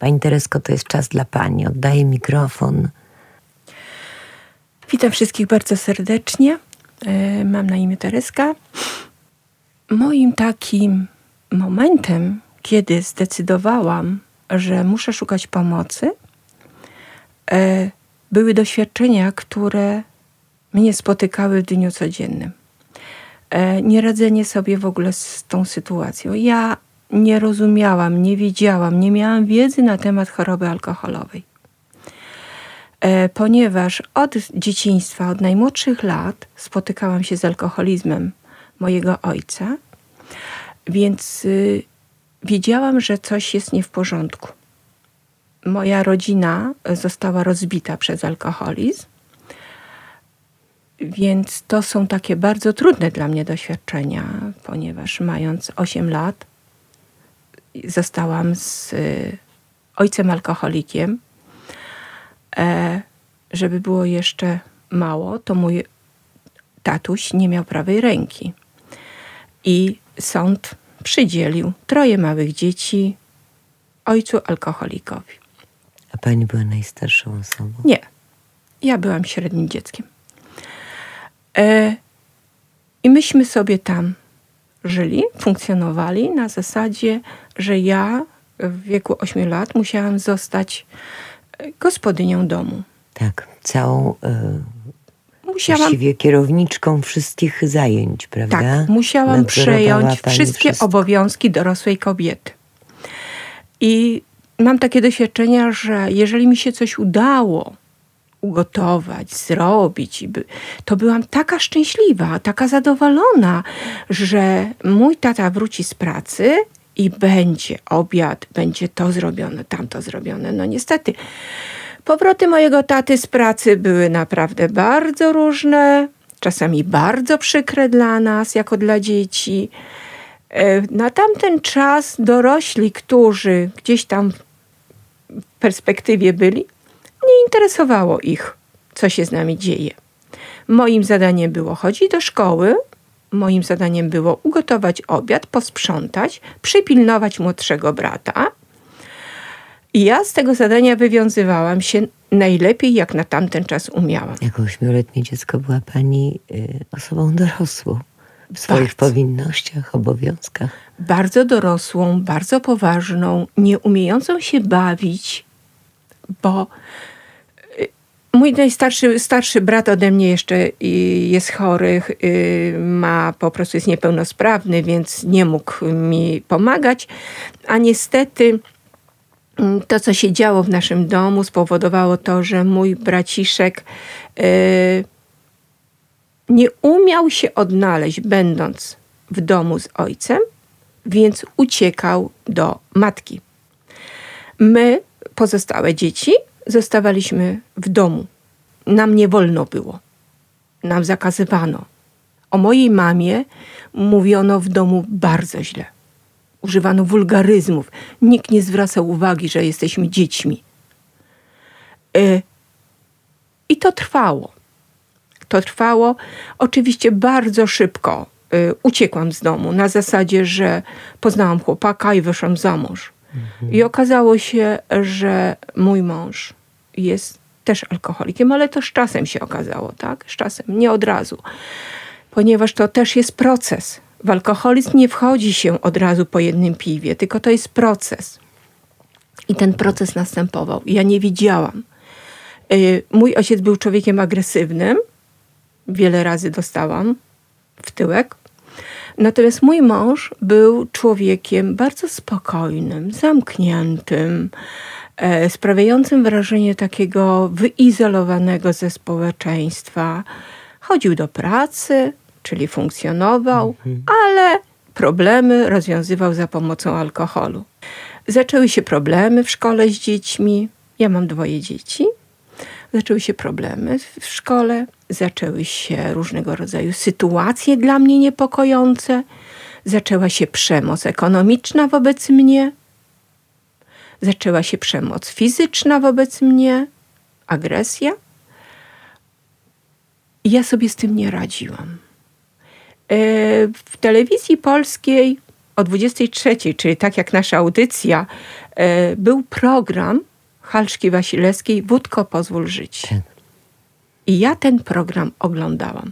Pani Teresko, to jest czas dla pani. Oddaję mikrofon. Witam wszystkich bardzo serdecznie. Mam na imię Tereska. Moim takim momentem, kiedy zdecydowałam, że muszę szukać pomocy, były doświadczenia, które mnie spotykały w dniu codziennym. Nieradzenie sobie w ogóle z tą sytuacją. Ja nie rozumiałam, nie wiedziałam, nie miałam wiedzy na temat choroby alkoholowej. Ponieważ od dzieciństwa, od najmłodszych lat spotykałam się z alkoholizmem mojego ojca, więc wiedziałam, że coś jest nie w porządku. Moja rodzina została rozbita przez alkoholizm, więc to są takie bardzo trudne dla mnie doświadczenia, ponieważ mając 8 lat zostałam z ojcem alkoholikiem. Żeby było jeszcze mało, to mój tatuś nie miał prawej ręki. I sąd przydzielił 3 małych dzieci ojcu alkoholikowi. A pani była najstarszą osobą? Nie. Ja byłam średnim dzieckiem. I myśmy sobie tam żyli, funkcjonowali na zasadzie, że ja w wieku 8 lat musiałam zostać gospodynią domu. Tak, całą właściwie kierowniczką wszystkich zajęć, prawda? Tak, musiałam przejąć wszystkie obowiązki dorosłej kobiety. I mam takie doświadczenia, że jeżeli mi się coś udało ugotować, zrobić, to byłam taka szczęśliwa, taka zadowolona, że mój tata wróci z pracy i będzie obiad, będzie to zrobione, tamto zrobione. No niestety, powroty mojego taty z pracy były naprawdę bardzo różne, czasami bardzo przykre dla nas, jako dla dzieci. Na tamten czas dorośli, którzy gdzieś tam w perspektywie byli, nie interesowało ich, co się z nami dzieje. Moim zadaniem było chodzić do szkoły, moim zadaniem było ugotować obiad, posprzątać, przypilnować młodszego brata. I ja z tego zadania wywiązywałam się najlepiej, jak na tamten czas umiałam. Jako 8-letnie dziecko była pani osobą dorosłą w swoich powinnościach, obowiązkach. Bardzo dorosłą, bardzo poważną, nie umiejącą się bawić, bo mój starszy brat ode mnie jeszcze jest chory, jest niepełnosprawny, więc nie mógł mi pomagać. A niestety to, co się działo w naszym domu, spowodowało to, że mój braciszek nie umiał się odnaleźć, będąc w domu z ojcem, więc uciekał do matki. My, pozostałe dzieci, zostawaliśmy w domu. Nam nie wolno było. Nam zakazywano. O mojej mamie mówiono w domu bardzo źle. Używano wulgaryzmów. Nikt nie zwracał uwagi, że jesteśmy dziećmi. I to trwało. To trwało. Oczywiście bardzo szybko uciekłam z domu. Na zasadzie, że poznałam chłopaka i wyszłam za mąż. I okazało się, że mój mąż jest też alkoholikiem, ale to z czasem się okazało, tak? Z czasem, nie od razu. Ponieważ to też jest proces. W alkoholizm nie wchodzi się od razu po jednym piwie, tylko to jest proces. I ten proces następował. Ja nie wiedziałam. Mój ojciec był człowiekiem agresywnym. Wiele razy dostałam w tyłek. Natomiast mój mąż był człowiekiem bardzo spokojnym, zamkniętym, sprawiającym wrażenie takiego wyizolowanego ze społeczeństwa. Chodził do pracy, czyli funkcjonował, ale problemy rozwiązywał za pomocą alkoholu. Zaczęły się problemy w szkole z dziećmi. Ja mam 2 dzieci. Zaczęły się problemy w szkole, zaczęły się różnego rodzaju sytuacje dla mnie niepokojące. Zaczęła się przemoc ekonomiczna wobec mnie. Zaczęła się przemoc fizyczna wobec mnie, agresja. I ja sobie z tym nie radziłam. W telewizji polskiej o 23:00, czyli tak jak nasza audycja, był program Halszki Wasilewskiej Wódko, pozwól żyć. Tak. I ja ten program oglądałam.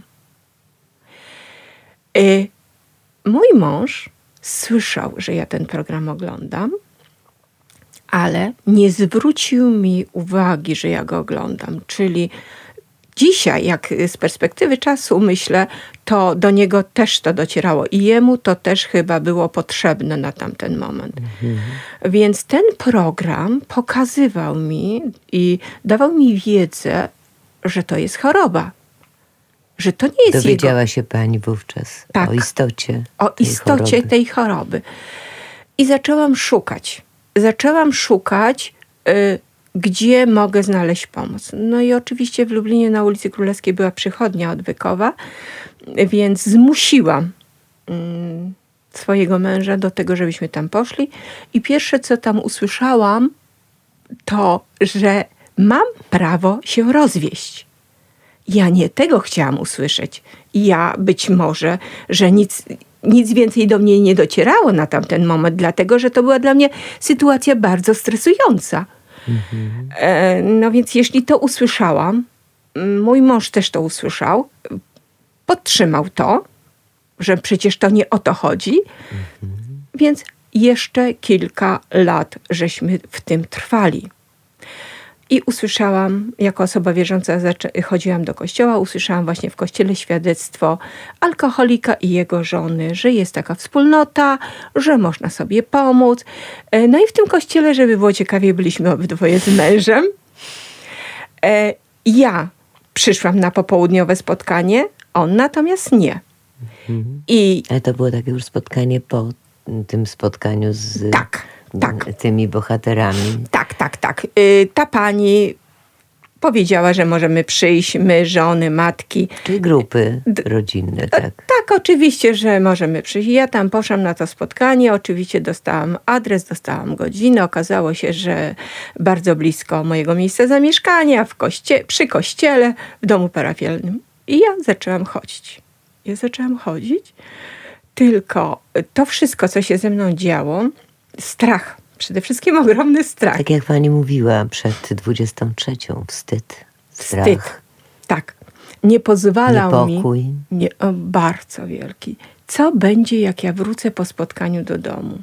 Mój mąż słyszał, że ja ten program oglądam, ale nie zwrócił mi uwagi, że ja go oglądam. Czyli dzisiaj, jak z perspektywy czasu myślę, to do niego też to docierało i jemu to też chyba było potrzebne na tamten moment. Więc ten program pokazywał mi i dawał mi wiedzę, że to jest choroba. Że to nie jest Dowiedziała się pani wówczas o istocie tej choroby. I zaczęłam szukać, gdzie mogę znaleźć pomoc. No i oczywiście w Lublinie na ulicy Królewskiej była przychodnia odwykowa, więc zmusiłam swojego męża do tego, żebyśmy tam poszli. I pierwsze, co tam usłyszałam, to, że mam prawo się rozwieść. Ja nie tego chciałam usłyszeć. Ja być może, że nic więcej do mnie nie docierało na tamten moment, dlatego, że to była dla mnie sytuacja bardzo stresująca. No więc jeśli to usłyszałam, mój mąż też to usłyszał, podtrzymał to, że przecież to nie o to chodzi, więc jeszcze kilka lat żeśmy w tym trwali. I usłyszałam, jako osoba wierząca chodziłam do kościoła, usłyszałam właśnie w kościele świadectwo alkoholika i jego żony, że jest taka wspólnota, że można sobie pomóc. No i w tym kościele, żeby było ciekawie, byliśmy obydwoje z mężem. Ja przyszłam na popołudniowe spotkanie, on natomiast nie. Ale to było takie już spotkanie po tym spotkaniu z tymi bohaterami. Tak. Ta pani powiedziała, że możemy przyjść, my, żony, matki. Czyli grupy rodzinne, tak? Tak, oczywiście, że możemy przyjść. Ja tam poszłam na to spotkanie, oczywiście dostałam adres, dostałam godzinę. Okazało się, że bardzo blisko mojego miejsca zamieszkania, przy kościele, w domu parafialnym. I ja zaczęłam chodzić. Tylko to wszystko, co się ze mną działo, strach. Przede wszystkim ogromny strach. Tak jak pani mówiła przed 23:00, wstyd, strach. Tak. Nie pozwalał niepokój. Bardzo wielki. Co będzie, jak ja wrócę po spotkaniu do domu?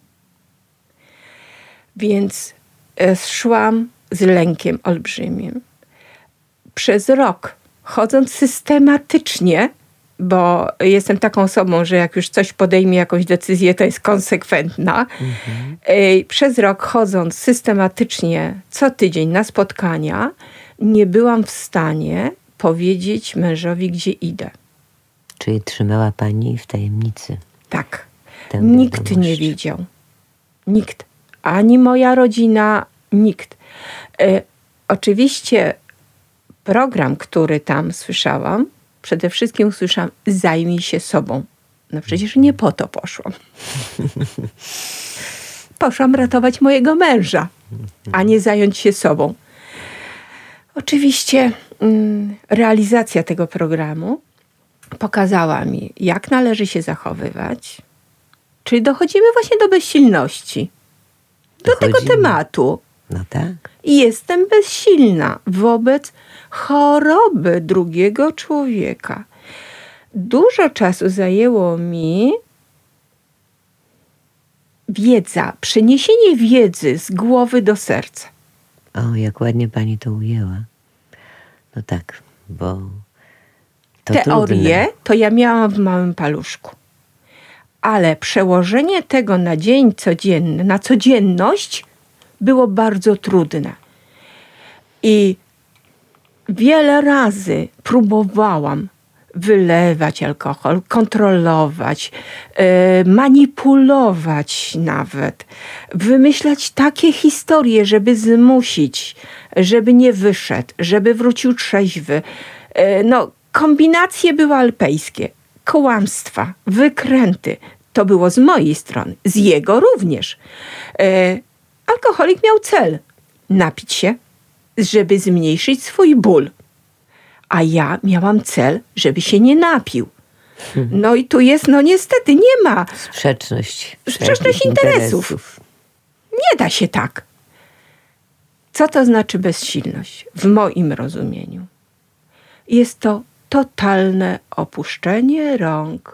Więc szłam z lękiem olbrzymim. Przez rok, chodząc systematycznie, bo jestem taką osobą, że jak już coś podejmie, jakąś decyzję, to jest konsekwentna. Przez rok chodząc systematycznie co tydzień na spotkania, nie byłam w stanie powiedzieć mężowi, gdzie idę. Czyli trzymała pani w tajemnicy. Tak. Nikt nie wiedział. Nikt. Ani moja rodzina, nikt. Oczywiście program, który tam słyszałam, przede wszystkim usłyszałam, zajmij się sobą. No przecież nie po to poszłam. Poszłam ratować mojego męża, a nie zająć się sobą. Oczywiście realizacja tego programu pokazała mi, jak należy się zachowywać. Czyli dochodzimy właśnie do bezsilności. Do tego tematu. No tak. I jestem bezsilna wobec choroby drugiego człowieka. Dużo czasu zajęło mi przeniesienie wiedzy z głowy do serca. O, jak ładnie pani to ujęła. No tak, bo to teorię trudne. To ja miałam w małym paluszku. Ale przełożenie tego na dzień codzienny, na codzienność było bardzo trudne. I wiele razy próbowałam wylewać alkohol, kontrolować, manipulować nawet, wymyślać takie historie, żeby zmusić, żeby nie wyszedł, żeby wrócił trzeźwy. Kombinacje były alpejskie, kłamstwa, wykręty. To było z mojej strony, z jego również. Alkoholik miał cel napić się, żeby zmniejszyć swój ból. A ja miałam cel, żeby się nie napił. No i tu jest, no niestety, nie ma. Sprzeczność interesów. Nie da się tak. Co to znaczy bezsilność? W moim rozumieniu. Jest to totalne opuszczenie rąk.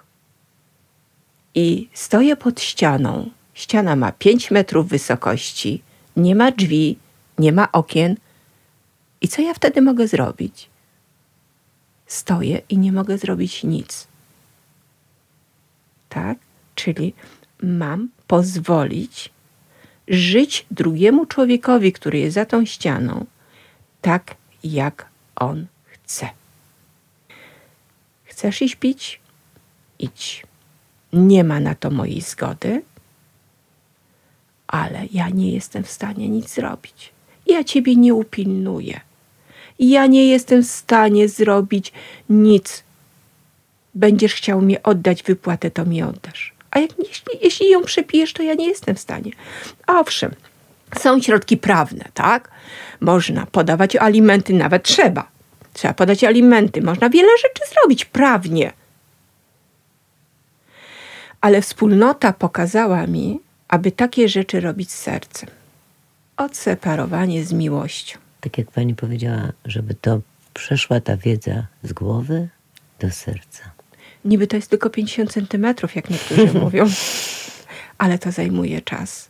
I stoję pod ścianą. Ściana ma 5 metrów wysokości. Nie ma drzwi, nie ma okien. I co ja wtedy mogę zrobić? Stoję i nie mogę zrobić nic. Tak? Czyli mam pozwolić żyć drugiemu człowiekowi, który jest za tą ścianą, tak jak on chce. Chcesz iść pić? Idź. Nie ma na to mojej zgody, ale ja nie jestem w stanie nic zrobić. Ja ciebie nie upilnuję. Ja nie jestem w stanie zrobić nic. Będziesz chciał mi oddać wypłatę, to mi oddasz. A jeśli ją przepijesz, to ja nie jestem w stanie. Owszem, są środki prawne, tak? Można podawać alimenty, nawet trzeba. Trzeba podać alimenty. Można wiele rzeczy zrobić prawnie. Ale wspólnota pokazała mi, aby takie rzeczy robić z sercem. Odseparowanie z miłością. Tak jak pani powiedziała, żeby to przeszła ta wiedza z głowy do serca. Niby to jest tylko 50 centymetrów, jak niektórzy mówią, ale to zajmuje czas.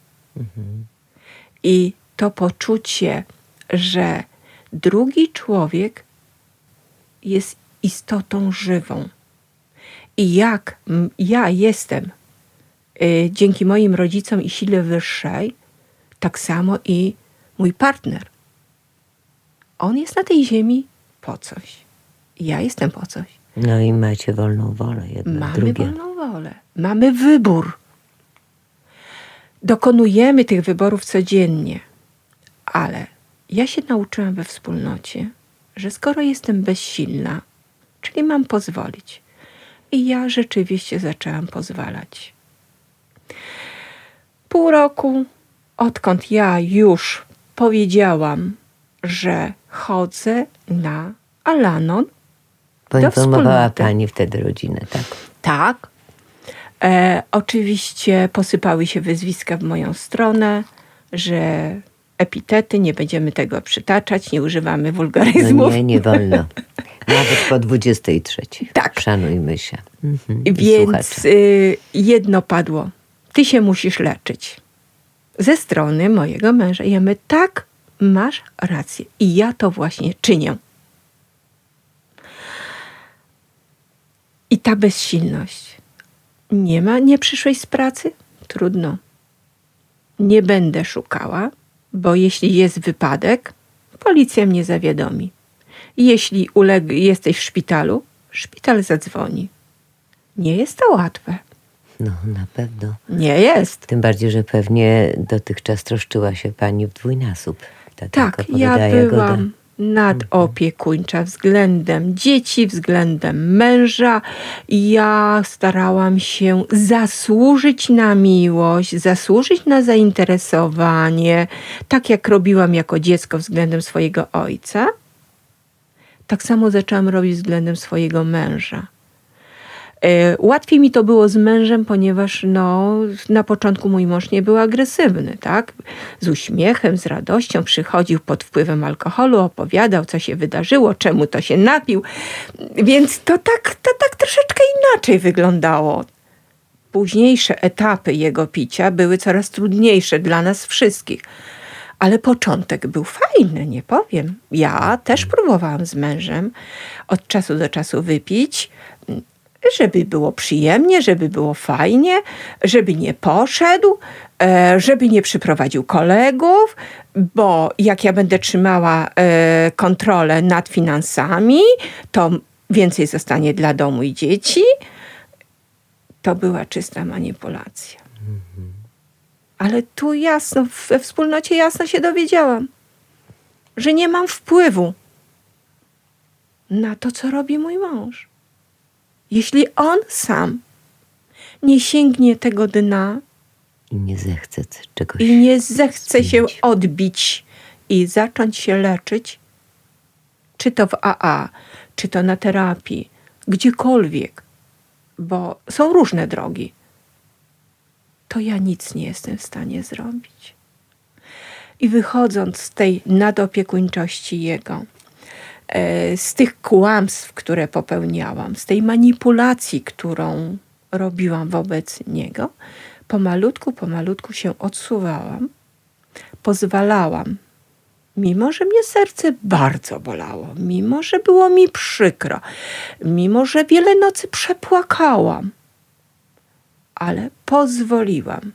I to poczucie, że drugi człowiek jest istotą żywą. I jak ja jestem dzięki moim rodzicom i sile wyższej, tak samo i mój partner. On jest na tej ziemi po coś. Ja jestem po coś. No i macie wolną wolę jedno drugie. Mamy wolną wolę. Mamy wybór. Dokonujemy tych wyborów codziennie. Ale ja się nauczyłam we wspólnocie, że skoro jestem bezsilna, czyli mam pozwolić. I ja rzeczywiście zaczęłam pozwalać. Pół roku, odkąd ja już powiedziałam, że chodzę na Al-Anon. Poinformowała pani wtedy rodzinę, tak? Tak. Oczywiście posypały się wyzwiska w moją stronę, że epitety, nie będziemy tego przytaczać, nie używamy wulgaryzmów. No nie wolno. Nawet po 23. Tak. Szanujmy się. Więc jedno padło. Ty się musisz leczyć. Ze strony mojego męża. I ja mówię, tak, masz rację. I ja to właśnie czynię. I ta bezsilność. Nie przyszłeś z pracy? Trudno. Nie będę szukała, bo jeśli jest wypadek, policja mnie zawiadomi. Jeśli jesteś w szpitalu, szpital zadzwoni. Nie jest to łatwe. No, na pewno. Nie jest. Tym bardziej, że pewnie dotychczas troszczyła się pani w dwójnasób. Tak, ja byłam nadopiekuńcza względem dzieci, względem męża. Ja starałam się zasłużyć na miłość, zasłużyć na zainteresowanie, tak jak robiłam jako dziecko względem swojego ojca. Tak samo zaczęłam robić względem swojego męża. Łatwiej mi to było z mężem, ponieważ na początku mój mąż nie był agresywny, tak? Z uśmiechem, z radością przychodził pod wpływem alkoholu, opowiadał, co się wydarzyło, czemu to się napił. Więc to tak troszeczkę inaczej wyglądało. Późniejsze etapy jego picia były coraz trudniejsze dla nas wszystkich. Ale początek był fajny, nie powiem. Ja też próbowałam z mężem od czasu do czasu wypić, żeby było przyjemnie, żeby było fajnie, żeby nie poszedł, żeby nie przyprowadził kolegów, bo jak ja będę trzymała kontrolę nad finansami, to więcej zostanie dla domu i dzieci. To była czysta manipulacja. Ale tu jasno, we wspólnocie jasno się dowiedziałam, że nie mam wpływu na to, co robi mój mąż. Jeśli on sam nie sięgnie tego dna i nie zechce czegoś i nie zechce się odbić i zacząć się leczyć, czy to w AA, czy to na terapii, gdziekolwiek, bo są różne drogi, to ja nic nie jestem w stanie zrobić. I wychodząc z tej nadopiekuńczości jego, z tych kłamstw, które popełniałam, z tej manipulacji, którą robiłam wobec niego, pomalutku się odsuwałam, pozwalałam, mimo że mnie serce bardzo bolało, mimo że było mi przykro, mimo że wiele nocy przepłakałam, ale pozwoliłam.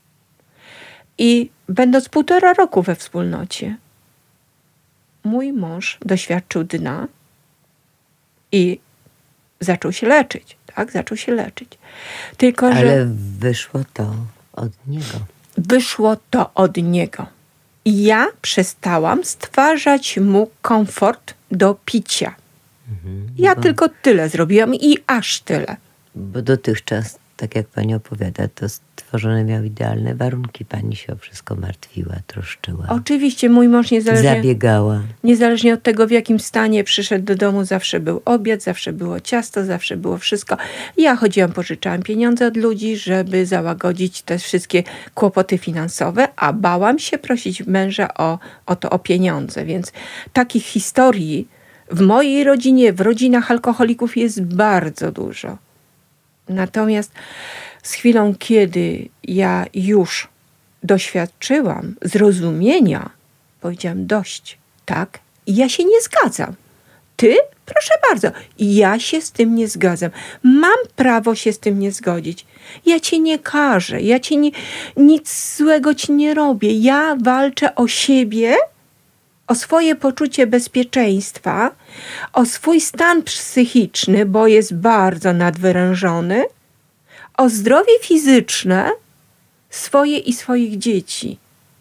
I będąc 1,5 roku we wspólnocie, mój mąż doświadczył dna i zaczął się leczyć. Tak, zaczął się leczyć. Tylko, że ale wyszło to od niego. Wyszło to od niego. I ja przestałam stwarzać mu komfort do picia. Ja tylko tyle zrobiłam i aż tyle. Bo dotychczas, tak jak pani opowiada, to stworzone miał idealne warunki. Pani się o wszystko martwiła, troszczyła. Oczywiście mój mąż zabiegała. Niezależnie od tego, w jakim stanie przyszedł do domu, zawsze był obiad, zawsze było ciasto, zawsze było wszystko. Ja chodziłam, pożyczałam pieniądze od ludzi, żeby załagodzić te wszystkie kłopoty finansowe, a bałam się prosić męża o pieniądze. Więc takich historii w mojej rodzinie, w rodzinach alkoholików jest bardzo dużo. Natomiast z chwilą, kiedy ja już doświadczyłam zrozumienia, powiedziałam dość, tak? I ja się nie zgadzam. Ty? Proszę bardzo, ja się z tym nie zgadzam. Mam prawo się z tym nie zgodzić. Ja cię nie karzę, nic złego ci nie robię. Ja walczę o siebie, o swoje poczucie bezpieczeństwa, o swój stan psychiczny, bo jest bardzo nadwyrężony, o zdrowie fizyczne swoje i swoich dzieci.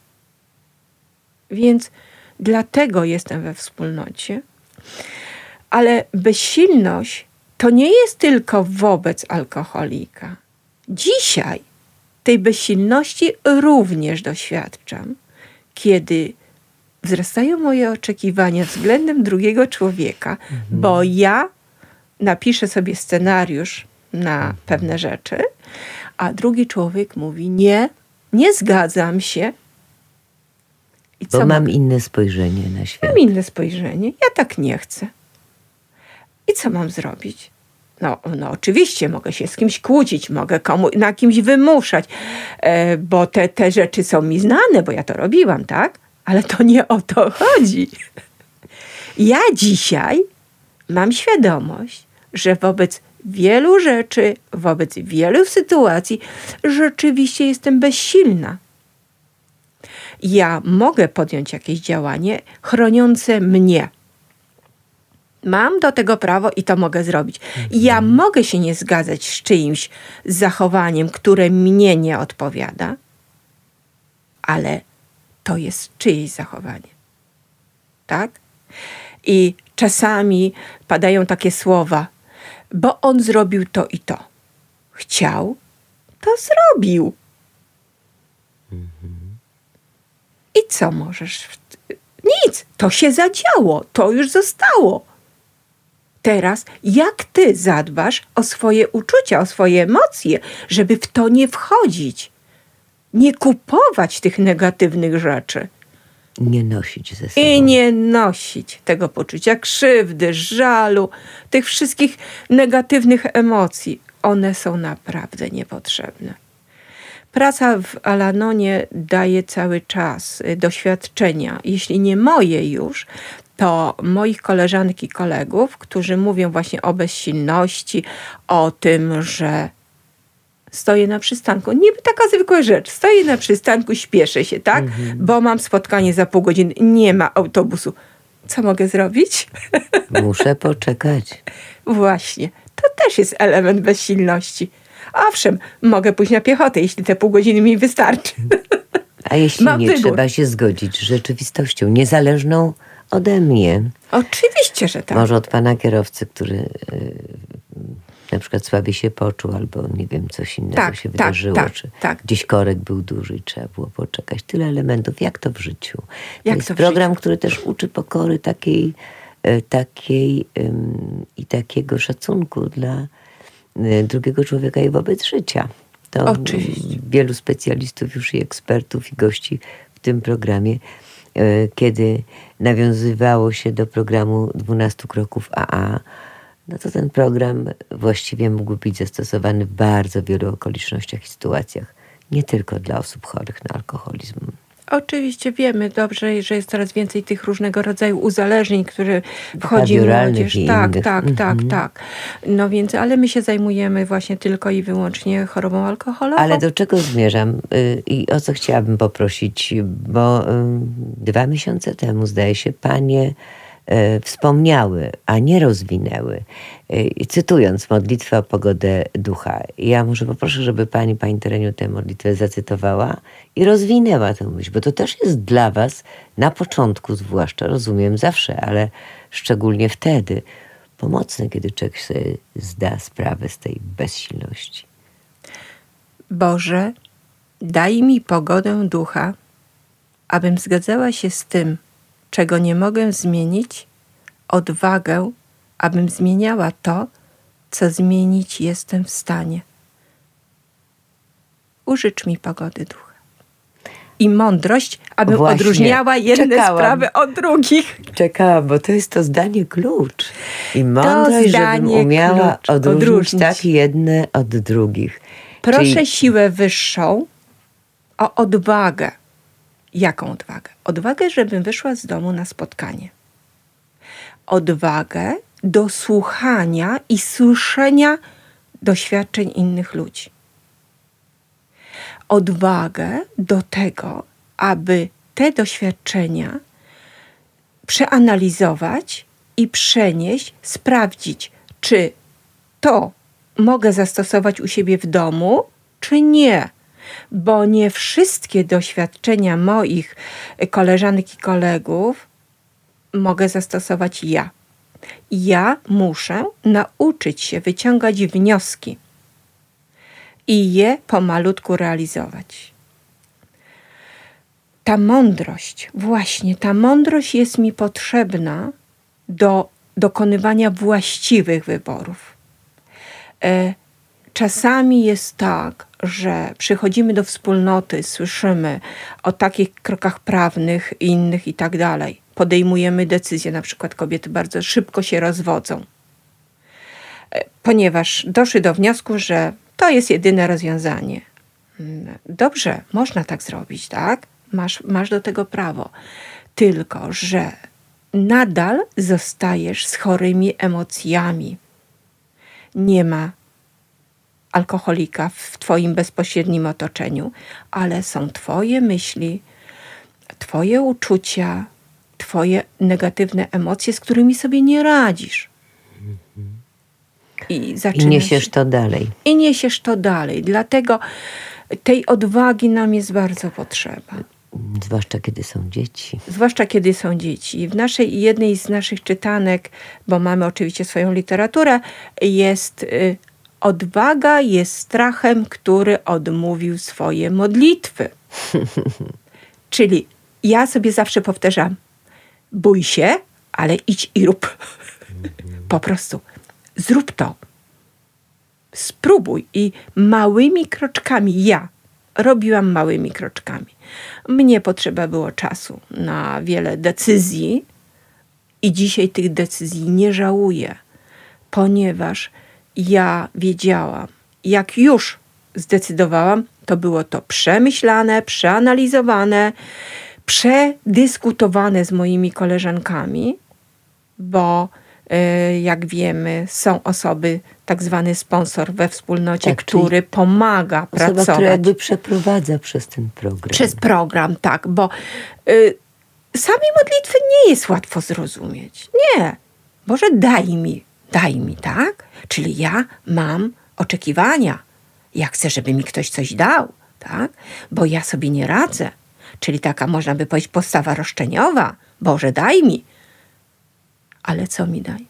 Więc dlatego jestem we wspólnocie. Ale bezsilność to nie jest tylko wobec alkoholika. Dzisiaj tej bezsilności również doświadczam, kiedy wzrastają moje oczekiwania względem drugiego człowieka, bo ja napiszę sobie scenariusz na pewne rzeczy, a drugi człowiek mówi nie zgadzam się. I bo mam inne spojrzenie na świat. Mam inne spojrzenie, ja tak nie chcę. I co mam zrobić? No oczywiście mogę się z kimś kłócić, mogę na kimś wymuszać, bo te rzeczy są mi znane, bo ja to robiłam, tak? Ale to nie o to chodzi. Ja dzisiaj mam świadomość, że wobec wielu rzeczy, wobec wielu sytuacji rzeczywiście jestem bezsilna. Ja mogę podjąć jakieś działanie chroniące mnie. Mam do tego prawo i to mogę zrobić. Ja mogę się nie zgadzać z czyimś zachowaniem, które mnie nie odpowiada, ale to jest czyjeś zachowanie. Tak? I czasami padają takie słowa, bo on zrobił to i to. Chciał, to zrobił. I co możesz? Nic. To się zadziało. To już zostało. Teraz jak ty zadbasz o swoje uczucia, o swoje emocje, żeby w to nie wchodzić? Nie kupować tych negatywnych rzeczy. Nie nosić ze sobą. I nie nosić tego poczucia krzywdy, żalu, tych wszystkich negatywnych emocji. One są naprawdę niepotrzebne. Praca w Al-Anonie daje cały czas doświadczenia, jeśli nie moje już, to moich koleżanek i kolegów, którzy mówią właśnie o bezsilności, o tym, że stoję na przystanku. Niby taka zwykła rzecz. Stoję na przystanku, śpieszę się, tak? Bo mam spotkanie za pół godziny. Nie ma autobusu. Co mogę zrobić? Muszę poczekać. Właśnie. To też jest element bezsilności. Owszem, mogę pójść na piechotę, jeśli te pół godziny mi wystarczy. A jeśli mam nie, wybór. Trzeba się zgodzić z rzeczywistością, niezależną ode mnie. Oczywiście, że tak. Może od pana kierowcy, który na przykład słabiej się poczuł, albo nie wiem, coś innego się wydarzyło, czy gdzieś korek był duży i trzeba było poczekać. Tyle elementów, jak to w życiu. To jest program, który też uczy pokory takiej i takiego szacunku dla drugiego człowieka i wobec życia. To oczywiście. Wielu specjalistów już i ekspertów i gości w tym programie, kiedy nawiązywało się do programu 12 kroków AA, no to ten program właściwie mógł być zastosowany w bardzo wielu okolicznościach i sytuacjach. Nie tylko dla osób chorych na alkoholizm. Oczywiście wiemy dobrze, że jest coraz więcej tych różnego rodzaju uzależnień, które wchodzi młodzież. Tak. No więc, ale my się zajmujemy właśnie tylko i wyłącznie chorobą alkoholową. Ale do czego zmierzam i o co chciałabym poprosić, bo 2 miesiące temu, zdaje się, panie wspomniały, a nie rozwinęły, cytując modlitwę o pogodę ducha. Ja może poproszę, żeby pani Tereniu tę modlitwę zacytowała i rozwinęła tę myśl, bo to też jest dla was na początku zwłaszcza, rozumiem zawsze, ale szczególnie wtedy pomocne, kiedy człowiek sobie zda sprawę z tej bezsilności. Boże, daj mi pogodę ducha, abym zgadzała się z tym, czego nie mogę zmienić, odwagę, abym zmieniała to, co zmienić jestem w stanie. Użycz mi pogody ducha. I mądrość, abym właśnie odróżniała jedne sprawy od drugich. Czekałam, bo to jest to zdanie klucz. I mądrość, żebym umiała odróżnić tak jedne od drugich. Proszę siłę wyższą o odwagę. Jaką odwagę? Odwagę, żebym wyszła z domu na spotkanie. Odwagę do słuchania i słyszenia doświadczeń innych ludzi. Odwagę do tego, aby te doświadczenia przeanalizować i przenieść, sprawdzić, czy to mogę zastosować u siebie w domu, czy nie. Bo nie wszystkie doświadczenia moich koleżanek i kolegów mogę zastosować ja. Ja muszę nauczyć się wyciągać wnioski i je pomalutku realizować. Ta mądrość, właśnie ta mądrość jest mi potrzebna do dokonywania właściwych wyborów. Czasami jest tak, że przychodzimy do wspólnoty, słyszymy o takich krokach prawnych, innych i tak dalej. Podejmujemy decyzje, na przykład kobiety bardzo szybko się rozwodzą, ponieważ doszły do wniosku, że to jest jedyne rozwiązanie. Dobrze, można tak zrobić, tak? Masz do tego prawo. Tylko że nadal zostajesz z chorymi emocjami. Nie ma alkoholika w twoim bezpośrednim otoczeniu, ale są twoje myśli, twoje uczucia, twoje negatywne emocje, z którymi sobie nie radzisz. I niesiesz to dalej. I niesiesz to dalej. Dlatego tej odwagi nam jest bardzo potrzeba. Zwłaszcza kiedy są dzieci. Zwłaszcza kiedy są dzieci. W jednej z naszych czytanek, bo mamy oczywiście swoją literaturę, jest odwaga jest strachem, który odmówił swoje modlitwy. Czyli ja sobie zawsze powtarzam, bój się, ale idź i rób. Po prostu. Zrób to. Spróbuj. I małymi kroczkami, ja robiłam małymi kroczkami. Mnie potrzeba było czasu na wiele decyzji i dzisiaj tych decyzji nie żałuję, ponieważ ja wiedziałam, jak już zdecydowałam, to było to przemyślane, przeanalizowane, przedyskutowane z moimi koleżankami, bo jak wiemy, są osoby, tak zwany sponsor we wspólnocie, tak, który pomaga pracować. Osoba, która jakby przeprowadza przez ten program. Przez program, tak, bo samej modlitwy nie jest łatwo zrozumieć. Nie. Boże, daj mi, tak? Czyli ja mam oczekiwania. Ja chcę, żeby mi ktoś coś dał, tak? Bo ja sobie nie radzę. Czyli taka, można by powiedzieć, postawa roszczeniowa. Boże, daj mi. Ale co mi daj?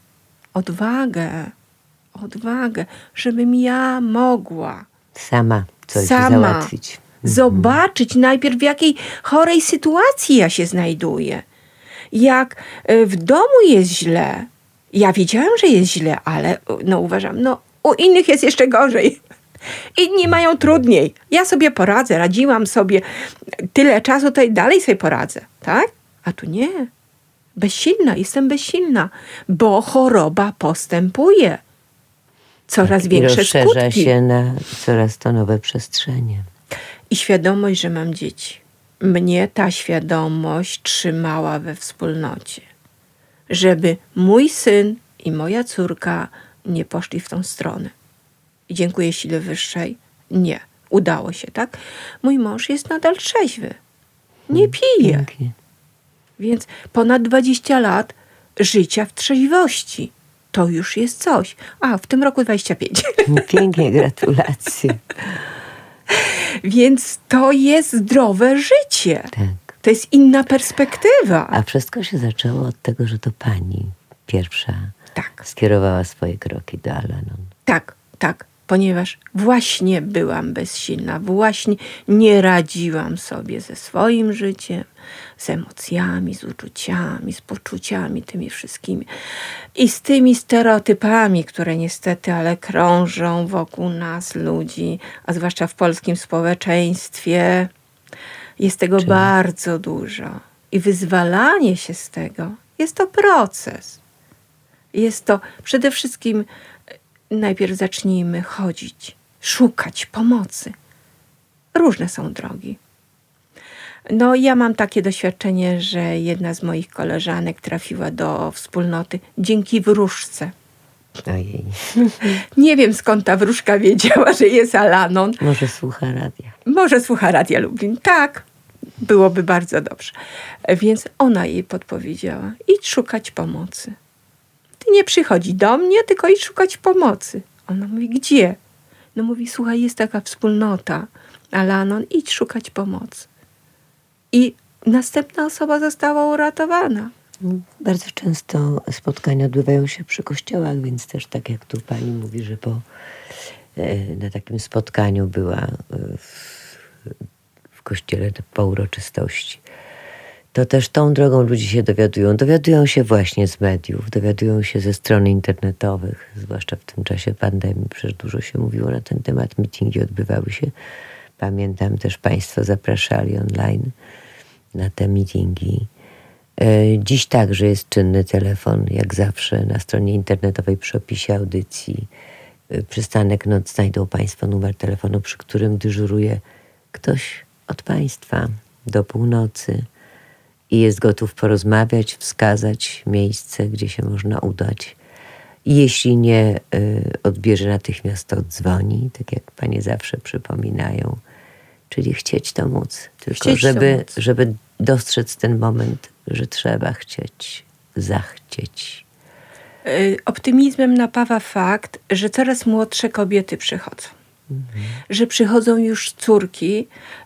Odwagę, żebym ja mogła sama coś załatwić. Zobaczyć najpierw, w jakiej chorej sytuacji ja się znajduję. Jak w domu jest źle, ja wiedziałam, że jest źle, ale uważam, U innych jest jeszcze gorzej. Inni mają trudniej. Ja sobie poradzę, radziłam sobie tyle czasu, to i dalej sobie poradzę, tak? A tu nie. Jestem bezsilna, bo choroba postępuje. Coraz większe skutki. I rozszerza się na coraz to nowe przestrzenie. I świadomość, że mam dzieci. Mnie ta świadomość trzymała we wspólnocie. Żeby mój syn i moja córka nie poszli w tą stronę. I dziękuję sile wyższej. Nie. Udało się, tak? Mój mąż jest nadal trzeźwy. Nie pije. Pięknie. Więc ponad 20 lat życia w trzeźwości. To już jest coś. A, w tym roku 25. Pięknie, gratulacje. Więc to jest zdrowe życie. Tak. To jest inna perspektywa. A wszystko się zaczęło od tego, że to pani pierwsza Tak. skierowała swoje kroki do Al-Anon. Tak. Ponieważ właśnie byłam bezsilna. Właśnie nie radziłam sobie ze swoim życiem, z emocjami, z uczuciami, z poczuciami, tymi wszystkimi. I z tymi stereotypami, które niestety, ale krążą wokół nas ludzi, a zwłaszcza w polskim społeczeństwie. Jest tego bardzo dużo. I wyzwalanie się z tego jest to proces. Jest to przede wszystkim najpierw zacznijmy chodzić, szukać pomocy. Różne są drogi. No ja mam takie doświadczenie, że jedna z moich koleżanek trafiła do wspólnoty dzięki wróżce. Ojej. Nie wiem, skąd ta wróżka wiedziała, że jest Al-Anon. Może słucha radia. Może słucha Radia Lublin. Tak, byłoby bardzo dobrze. Więc ona jej podpowiedziała. Idź szukać pomocy. Ty nie przychodzi do mnie, tylko idź szukać pomocy. Ona mówi, gdzie? No mówi, słuchaj, jest taka wspólnota Al-Anon, idź szukać pomocy. I następna osoba została uratowana. Bardzo często spotkania odbywają się przy kościołach, więc też tak jak tu pani mówi, że na takim spotkaniu była w kościele po uroczystości. To też tą drogą ludzie się dowiadują. Dowiadują się właśnie z mediów, dowiadują się ze stron internetowych, zwłaszcza w tym czasie pandemii. Przecież dużo się mówiło na ten temat, mityngi odbywały się. Pamiętam też państwo zapraszali online na te mityngi. Dziś także jest czynny telefon, jak zawsze, na stronie internetowej przy opisie audycji. Przystanek noc znajdą państwo numer telefonu, przy którym dyżuruje ktoś od państwa do północy i jest gotów porozmawiać, wskazać miejsce, gdzie się można udać. I jeśli nie odbierze natychmiast, to dzwoni, tak jak panie zawsze przypominają. Czyli chcieć to móc. Tylko żeby dostrzec ten moment, że trzeba chcieć, zachcieć. Optymizmem napawa fakt, że coraz młodsze kobiety przychodzą. Że przychodzą już córki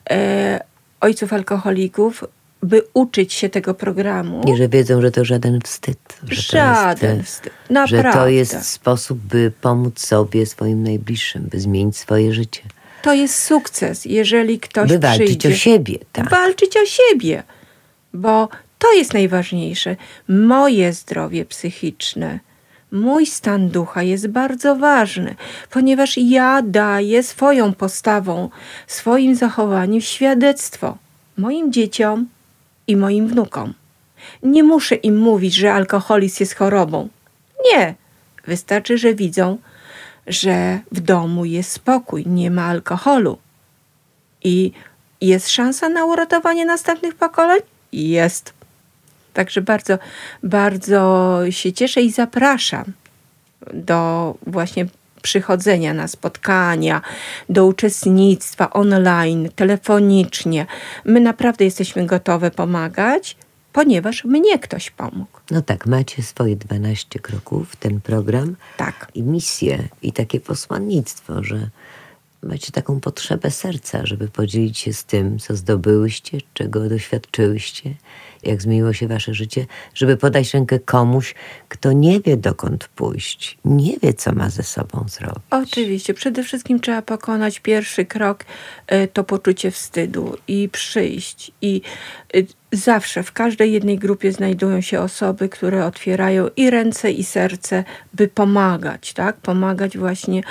ojców alkoholików, by uczyć się tego programu. I że wiedzą, że to żaden wstyd. Żaden wstyd. Naprawdę. Że to jest sposób, by pomóc sobie, swoim najbliższym, by zmienić swoje życie. To jest sukces, jeżeli ktoś by walczyć przyjdzie. o siebie. Tak. Walczyć o siebie. Bo to jest najważniejsze. Moje zdrowie psychiczne, mój stan ducha jest bardzo ważny, ponieważ ja daję swoją postawą, swoim zachowaniem świadectwo moim dzieciom i moim wnukom. Nie muszę im mówić, że alkoholizm jest chorobą. Nie. Wystarczy, że widzą, że w domu jest spokój, nie ma alkoholu. I jest szansa na uratowanie następnych pokoleń? Jest. Także bardzo, bardzo się cieszę i zapraszam do właśnie przychodzenia na spotkania, do uczestnictwa online, telefonicznie. My naprawdę jesteśmy gotowe pomagać, ponieważ mnie ktoś pomógł. No tak, macie swoje 12 kroków, ten program. Tak. I misję, i takie posłannictwo, że macie taką potrzebę serca, żeby podzielić się z tym, co zdobyłyście, czego doświadczyłyście, jak zmieniło się wasze życie, żeby podać rękę komuś, kto nie wie, dokąd pójść, nie wie, co ma ze sobą zrobić. Oczywiście. Przede wszystkim trzeba pokonać pierwszy krok, to poczucie wstydu i przyjść. I zawsze w każdej jednej grupie znajdują się osoby, które otwierają i ręce, i serce, by pomagać, tak? Pomagać właśnie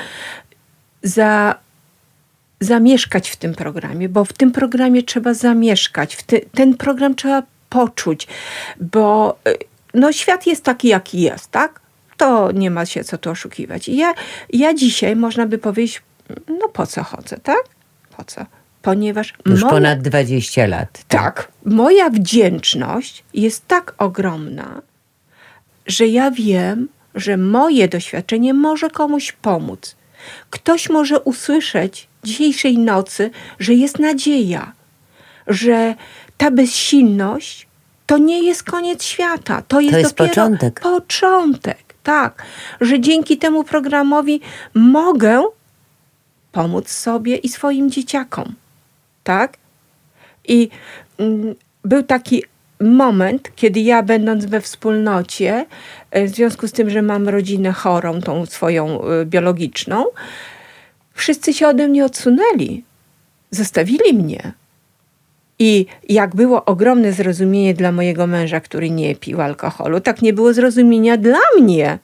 zamieszkać w tym programie, bo w tym programie trzeba zamieszkać. Ten program trzeba poczuć, bo świat jest taki, jaki jest, tak? To nie ma się co tu oszukiwać. I ja dzisiaj, można by powiedzieć, po co chodzę, tak? Po co? Ponieważ już ponad 20 lat. Tak. Moja wdzięczność jest tak ogromna, że ja wiem, że moje doświadczenie może komuś pomóc. Ktoś może usłyszeć dzisiejszej nocy, że jest nadzieja, że ta bezsilność to nie jest koniec świata. To jest dopiero początek. Początek, tak. Że dzięki temu programowi mogę pomóc sobie i swoim dzieciakom. Tak? I był taki moment, kiedy ja, będąc we wspólnocie, w związku z tym, że mam rodzinę chorą, tą swoją biologiczną, wszyscy się ode mnie odsunęli. Zostawili mnie. I jak było ogromne zrozumienie dla mojego męża, który nie pił alkoholu, tak nie było zrozumienia dla mnie.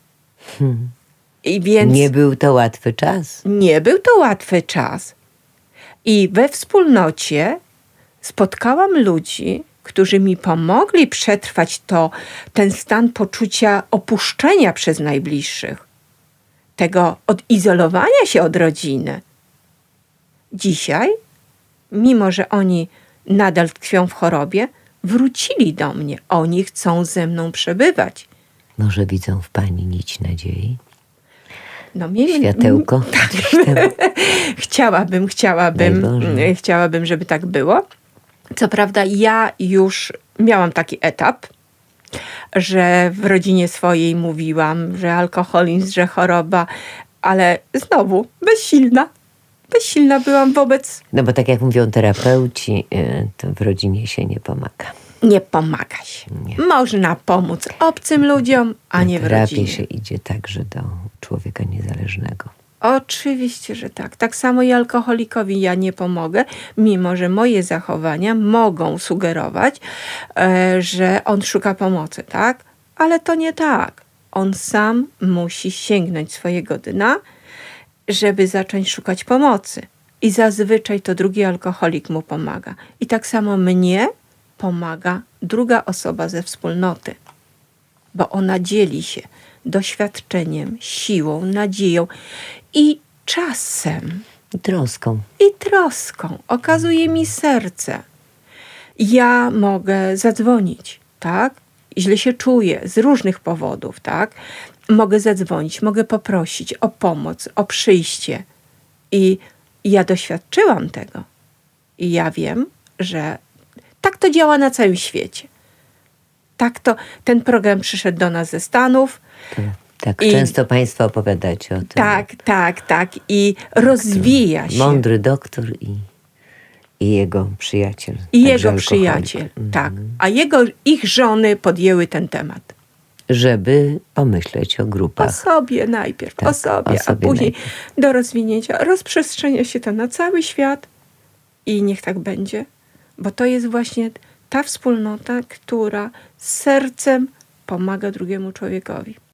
I więc nie był to łatwy czas. Nie był to łatwy czas. I we wspólnocie spotkałam ludzi, którzy mi pomogli przetrwać ten stan poczucia opuszczenia przez najbliższych, tego odizolowania się od rodziny. Dzisiaj, mimo że oni nadal tkwią w chorobie, wrócili do mnie. Oni chcą ze mną przebywać. Może widzą w pani nić nadziei? Światełko. Chciałabym, żeby tak było. Co prawda ja już miałam taki etap, że w rodzinie swojej mówiłam, że alkoholizm, że choroba, ale znowu bezsilna. Bezsilna byłam wobec... Bo tak jak mówią terapeuci, to w rodzinie się nie pomaga. Nie pomaga się. Nie. Można pomóc obcym ludziom, a nie w rodzinie. Terapię się idzie także do człowieka niezależnego. Oczywiście, że tak. Tak samo i alkoholikowi ja nie pomogę, mimo że moje zachowania mogą sugerować, że on szuka pomocy, tak? Ale to nie tak. On sam musi sięgnąć swojego dna, żeby zacząć szukać pomocy. I zazwyczaj to drugi alkoholik mu pomaga. I tak samo mnie pomaga druga osoba ze wspólnoty, bo ona dzieli się doświadczeniem, siłą, nadzieją i czasem. I troską. Okazuje mi serce. Ja mogę zadzwonić, tak? Źle się czuję z różnych powodów, tak? Mogę zadzwonić, mogę poprosić o pomoc, o przyjście. I ja doświadczyłam tego. I ja wiem, że tak to działa na całym świecie. Ten program przyszedł do nas ze Stanów. Tak, często państwo opowiadacie o tym. Tak. I rozwija się. Mądry doktor i jego przyjaciel. I jego przyjaciel, tak. A ich żony podjęły ten temat. Żeby pomyśleć o grupach. O sobie najpierw, o sobie, a później do rozwinięcia. Rozprzestrzenia się to na cały świat i niech tak będzie. Bo to jest właśnie ta wspólnota, która sercem pomaga drugiemu człowiekowi.